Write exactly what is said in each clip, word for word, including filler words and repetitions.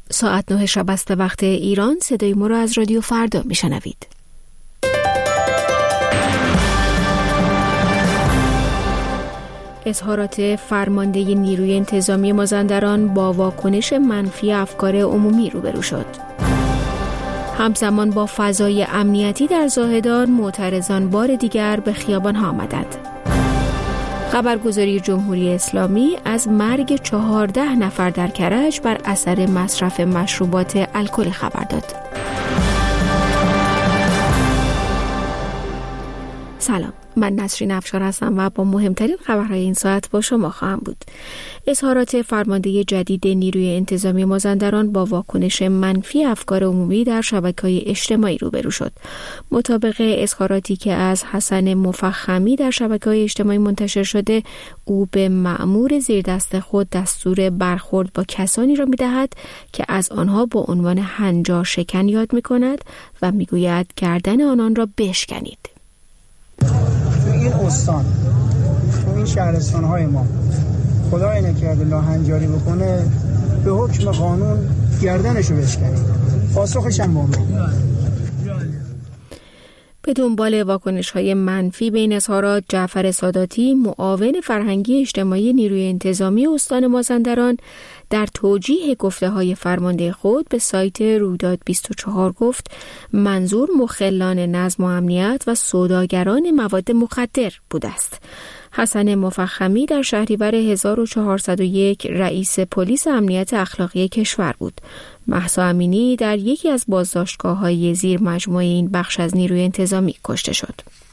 ساعت نه شب است به وقت ایران. صدای ما را از رادیو فردا میشنوید. اظهارات فرمانده نیروی انتظامی مازندران با واکنش منفی افکار عمومی روبرو شد. همزمان با فضای امنیتی در زاهدان، معترضان بار دیگر به خیابان ها آمدند. خبرگزاری جمهوری اسلامی از مرگ چهارده نفر در کرج بر اثر مصرف مشروبات الکلی خبر داد. سلام، من نسرین افشار هستم و با مهمترین خبرهای این ساعت با شما خواهم بود. اظهارات فرمانده جدید نیروی انتظامی مازندران با واکنش منفی افکار عمومی در شبکه‌های اجتماعی روبرو شد. مطابق اظهاراتی که از حسن مفخمی در شبکه‌های اجتماعی منتشر شده، او به مأمور زیردست خود دستور برخورد با کسانی را می‌دهد که از آنها با عنوان هنجار شکن یاد می‌کند و می‌گوید گردن آنان را بشکنید. تو این استان، تو این شهرستان‌های ما خدای نکرده لاهنجاری بکنه، به حکم قانون گردنشو بشکنید. پاسخش هم با ما. به دنبال واکنش‌های منفی به این اظهارات، جعفر ساداتی، معاون فرهنگی اجتماعی نیروی انتظامی استان مازندران، در توجیه گفته‌های فرمانده خود به سایت رویداد بیست و چهار گفت منظور مخلان نظم و امنیت و سوداگران مواد مخدر بوده است. حسن مفخمی در شهریور هزار و چهارصد و یک رئیس پلیس امنیت اخلاقی کشور بود. مهسا امینی در یکی از بازداشتگاه‌های زیر مجموعه این بخش از نیروی انتظامی کشته شد.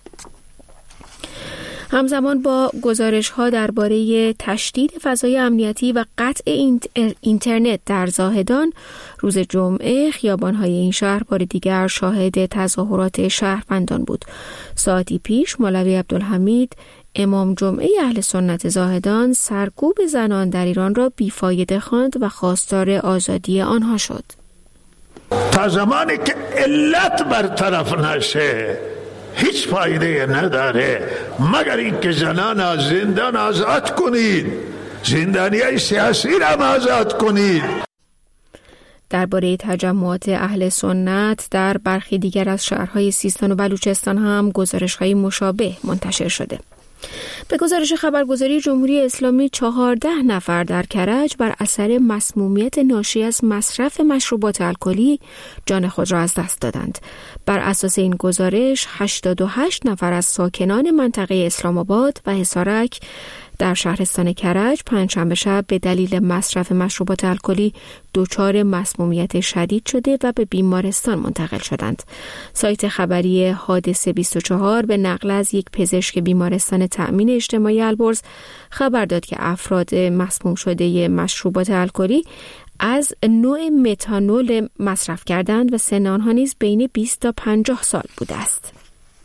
همزمان با گزارش‌ها درباره تشدید فضای امنیتی و قطع اینترنت در زاهدان، روز جمعه خیابان‌های این شهر بار دیگر شاهد تظاهرات شهروندان بود. ساعتی پیش مولوی عبدالحمید، امام جمعه اهل سنت زاهدان، سرکوب زنان در ایران را بیفایده خواند و خواستار آزادی آنها شد. تا زمانی که علت برطرف نشه هیچ فایده نداره مگر اینکه زنان از زندان آزاد کنید، زندانیای سیاسی را آزاد کنید. درباره تجمعات اهل سنت در برخی دیگر از شهرهای سیستان و بلوچستان هم گزارش‌های مشابه منتشر شده. به گزارش خبرگزاری جمهوری اسلامی، چهارده نفر در کرج بر اثر مسمومیت ناشی از مصرف مشروبات الکلی جان خود را از دست دادند. بر اساس این گزارش، هشتاد و هشت نفر از ساکنان منطقه اسلام آباد و حصارک در شهرستان کرج پنجشنبه شب به دلیل مصرف مشروبات الکلی دچار مسمومیت شدید شده و به بیمارستان منتقل شدند. سایت خبری حادثه بیست و چهار به نقل از یک پزشک بیمارستان تأمین اجتماعی البرز خبر داد که افراد مسموم شده مشروبات الکلی از نوع متانول مصرف کردند و سن آنها نیز بین بیست تا پنجاه سال بوده است.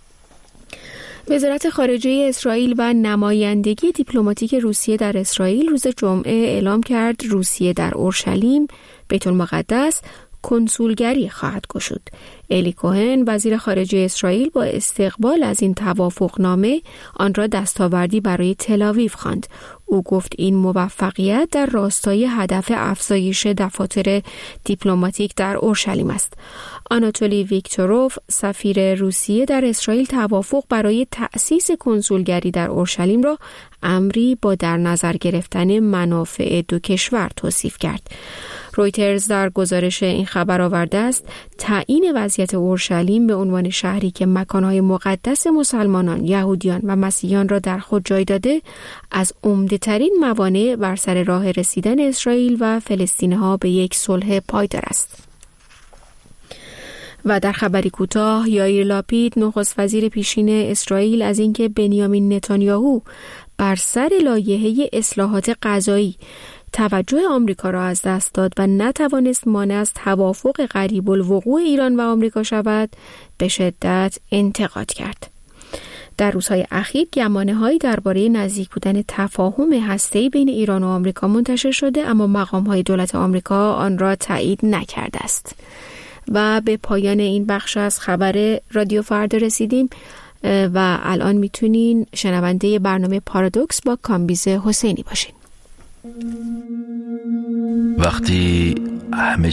وزارت خارجه اسرائیل و نمایندگی دیپلماتیک روسیه در اسرائیل روز جمعه اعلام کرد روسیه در اورشلیم، بیت المقدس، کنسولگری خواهد گشود. الی کوهن، وزیر خارجه اسرائیل، با استقبال از این توافقنامه آن را دستاوردی برای تل‌آویو خواند. او گفت این موفقیت در راستای هدف افزایش دفاتر دیپلماتیک در اورشلیم است. آناتولی ویکتوروف، سفیر روسیه در اسرائیل، توافق برای تأسیس کنسولگری در اورشلیم را امری با در نظر گرفتن منافع دو کشور توصیف کرد. رویترز در گزارش این خبر آورده است تعیین وضعیت اورشلیم به عنوان شهری که مکانهای مقدس مسلمانان، یهودیان و مسیحیان را در خود جای داده، از عمده‌ترین موانع بر سر راه رسیدن اسرائیل و فلسطینی‌ها به یک صلح پایدار است. و در خبری کوتاه، یائیر لاپید، نخست وزیر پیشین اسرائیل، از اینکه بنیامین نتانیاهو بر سر لایحه اصلاحات قضایی توجه آمریکا را از دست داد و نتوانست مانع از توافق قریب الوقوع ایران و آمریکا شود، به شدت انتقاد کرد. در روزهای اخیر گمانه‌هایی درباره نزدیک بودن تفاهم هسته‌ای بین ایران و آمریکا منتشر شده، اما مقام‌های دولت آمریکا آن را تایید نکرده است. و به پایان این بخش از خبر رادیو فردا رسیدیم و الان میتونین شنونده برنامه پارادوکس با کامبیز حسینی باشین. وقتی همه